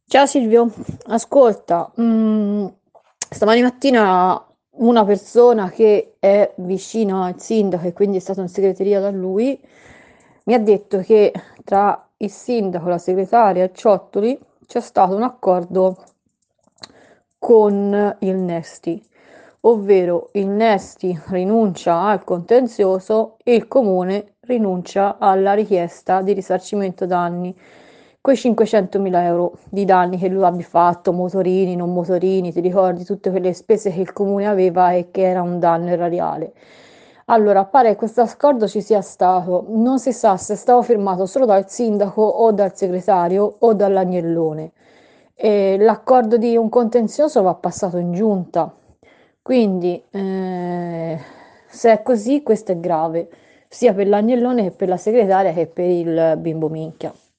Ciao Silvio, ascolta, stamani mattina una persona che è vicino al sindaco e quindi è stato in segreteria da lui, mi ha detto che tra il sindaco, la segretaria e Ciottoli c'è stato un accordo con il Nesti, ovvero il Nesti rinuncia al contenzioso e il comune rinuncia alla richiesta di risarcimento danni, quei 500.000 euro di danni che lui abbia fatto, motorini, non motorini, ti ricordi tutte quelle spese che il comune aveva e che era un danno erariale. Allora, pare che questo accordo ci sia stato, non si sa se è stato firmato solo dal sindaco o dal segretario o dall'agnellone. E l'accordo di un contenzioso va passato in giunta, quindi se è così questo è grave, sia per l'agnellone che per la segretaria che per il bimbo minchia.